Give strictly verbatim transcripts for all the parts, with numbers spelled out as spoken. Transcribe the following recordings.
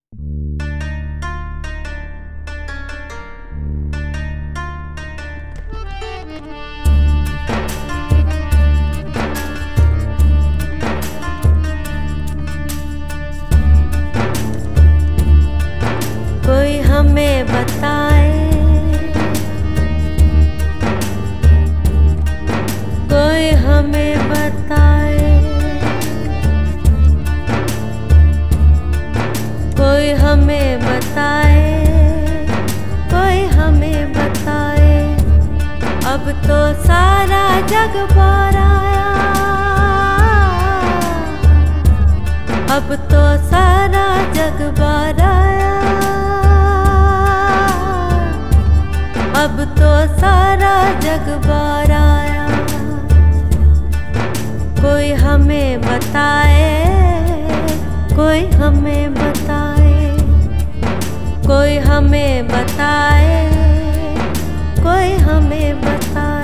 कोई हमें बताए, कोई हमें बताए, कोई हमें बताए, कोई हमें बताए। अब तो सारा जग बाराया, अब तो सारा जग बाराया, अब तो सारा जग बाराया। कोई हमें बताए, कोई हमें बताए, कोई हमें बताए, कोई हमें बताए।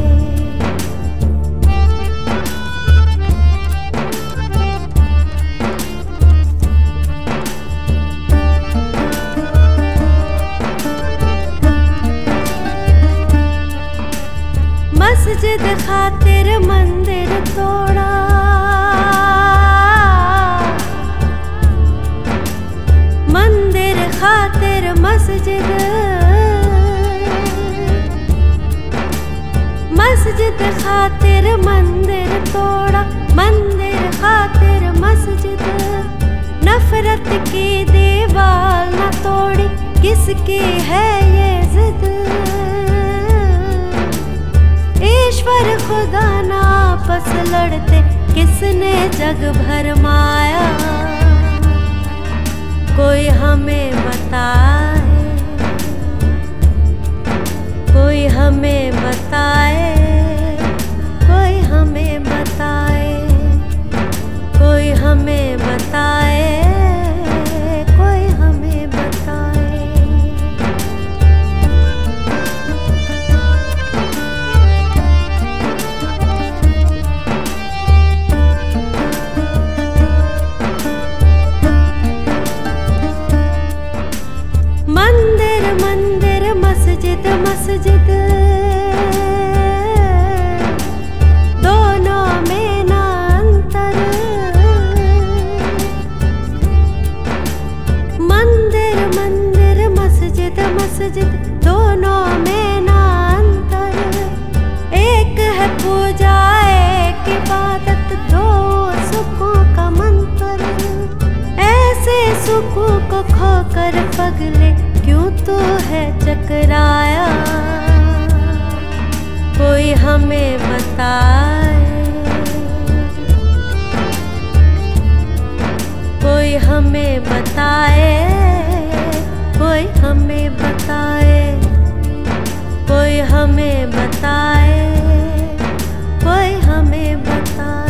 मस्जिद खातिर मंदिर तोड़ा, मंदिर खातिर मस्जिद, मस्जिद खातिर मंदिर तोड़ा, मंदिर खातिर मस्जिद। नफरत की दीवार न तोड़ी, किसकी है ये जिद। ईश्वर खुदा ना आपस लड़ते, किसने जग भरमाया। कोई हमें बताए, कोई हमें बताए, कोई हमें बताए, कोई हमें बताए, कोई हमें बताए। मंदिर मंदिर मस्जिद मस्जिद, दोनों में ना अंतर। मंदिर मंदिर मस्जिद मस्जिद, दोनों में ना अंतर। एक है पूजा एक इबादत, दो सुखों का मंत्र। ऐसे सुखों को खोकर पगले क्यों तू है चकराया। कोई हमें बताए, कोई हमें बताए, कोई हमें बताए, कोई हमें बताए, कोई हमें बताए।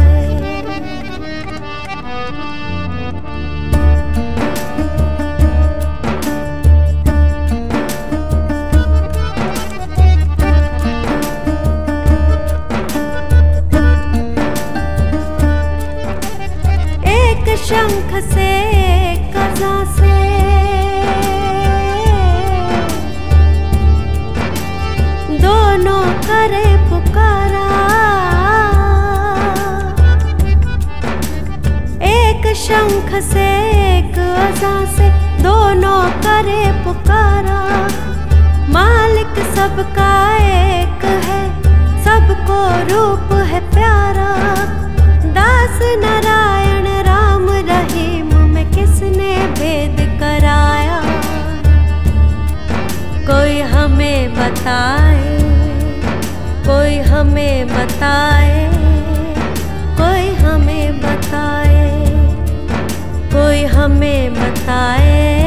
शंख से कज़ा से, दोनों करे पुकारा। एक शंख से एक अज़ा से, दोनों करे पुकारा। मालिक सबका एक है, सबको रूप है प्यारा। दास नारायण राम रहीम में किसने भेद कराया। कोई हमें बताए, कोई हमें बताए, कोई हमें बताए, कोई हमें बताए।